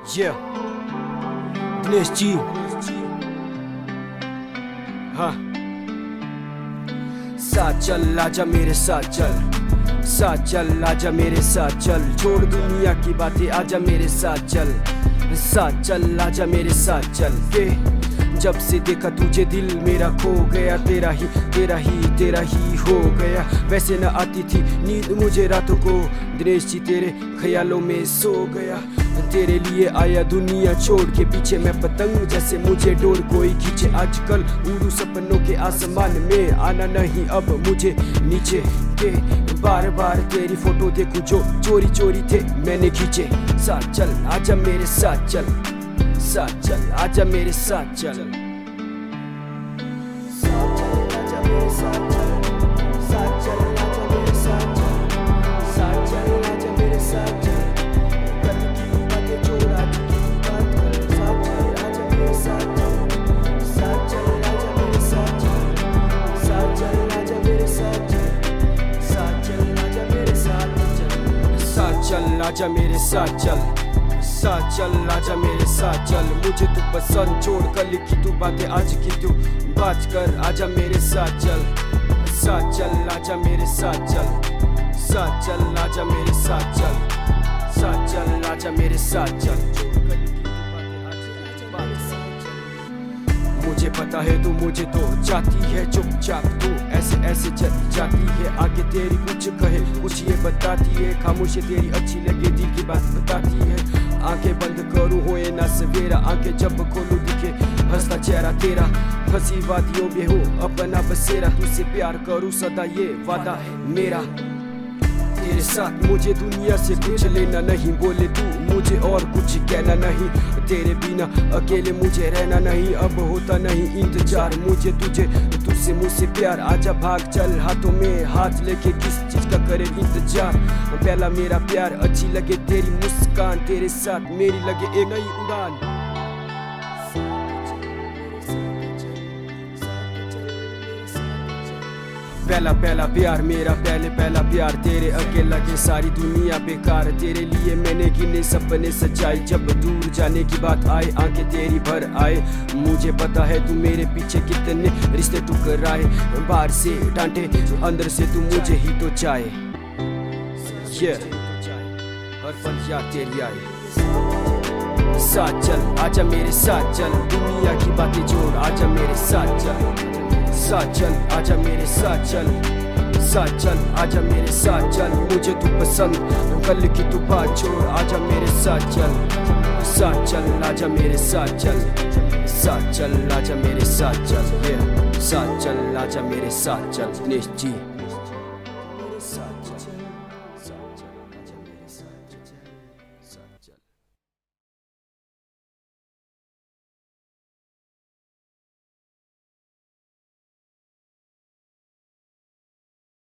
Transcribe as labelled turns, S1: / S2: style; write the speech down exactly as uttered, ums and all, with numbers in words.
S1: Yeah, Dinesh ji. हाँ, साथ चल आजा मेरे साथ चल, साथ चल आजा मेरे साथ चल, छोड़ दुनिया की बातें आजा मेरे साथ चल, साथ चल आजा मेरे साथ चल के। जब से देखा तुझे दिल मेरा खो गया, तेरा ही तेरा ही तेरा ही हो गया। वैसे न आती थी नींद मुझे रातों को, दिनेश जी तेरे ख्यालों में सो गया। तेरे लिए आया दुनिया छोड़ के पीछे मैं पतंग, जैसे मुझे डोर कोई खींचे। आजकल उड़ू सपनों के आसमान में, आना नहीं अब मुझे नीचे के। बार बार तेरी फोटो देखूं जो चोरी चोरी थे मैंने खींचे। साथ चल आजा मेरे साथ चल, साथ चल आजा मेरे साथ चल, साथ चल आजा मेरे साथ चल, साथ चल आजा मेरे साथ चल, साथ चल आजा मेरे साथ चल। कल की बातें छोड़ आज की बात कर, साथ चल आजा मेरे साथ चल, साथ चल आजा मेरे साथ चल, साथ चल आजा मेरे साथ चल, साथ चल आजा मेरे साथ चल, साथ चल आजा मेरे साथ चल, साथ चल आजा मेरे साथ चल। मुझे तू पसंद छोड़ कर लिखी तू बातें आज की तू बात कर, आजा मेरे साथ चल, साथ चल आजा मेरे साथ चल, साथ चल आजा मेरे साथ चल, साथ चल आजा मेरे साथ चल। मुझे पता है तू मुझे तो चाहती है, चुपचाप तू ऐसे ऐसे चली जाती है। आगे तेरी कुछ कहे कुछ ये बताती है, खामोशी तेरी अच्छी लगे दिल की बात बताती है। आंखें बंद करूं होए ना सवेरा, आंखें जब खोलूं दिखे हंसता चेहरा तेरा। हंसी वादियों में हो अपना बसेरा, तुझसे प्यार करूं सदा ये वादा है मेरा। तेरे साथ मुझे दुनिया से कुछ लेना नहीं, बोले तू मुझे और कुछ कहना नहीं। तेरे बिना अकेले मुझे रहना नहीं, अब होता नहीं इंतजार मुझे तुझे, तुझसे मुझसे प्यार। आजा भाग चल हाथों में हाथ लेके, किस चीज का करे इंतजार। पहला मेरा प्यार अच्छी लगे तेरी मुस्कान, तेरे साथ मेरी लगे एक नई उड़ान। पहला पहला प्यार मेरा पहले पहला प्यार, तेरे अकेला के सारी दुनिया बेकार। तेरे लिए मैंने गिने सपने सजाए, जब दूर जाने की बात आए आंखें तेरी भर आए। मुझे पता है तू मेरे पीछे कितने रिश्ते टुकराए, बाहर से डांटे अंदर से तू मुझे ही तो चाहे। yeah. हर पल याद तेरी आए। साथ चल आजा मेरे साथ चल, दुनिया की बातें छोड़ आजा मेरे साथ चल, साथ चल आजा मेरे साथ चल, साथ चल आजा मेरे साथ चल। मुझे तू पसंद कल की तू बात छोड़ आजा मेरे साथ चल, साथ चल आजा मेरे साथ चल, साथ चल आजा मेरे साथ चल, yeah. साथ चल आजा मेरे साथ चल, दिनेश जी। साथ चल, साथ चल।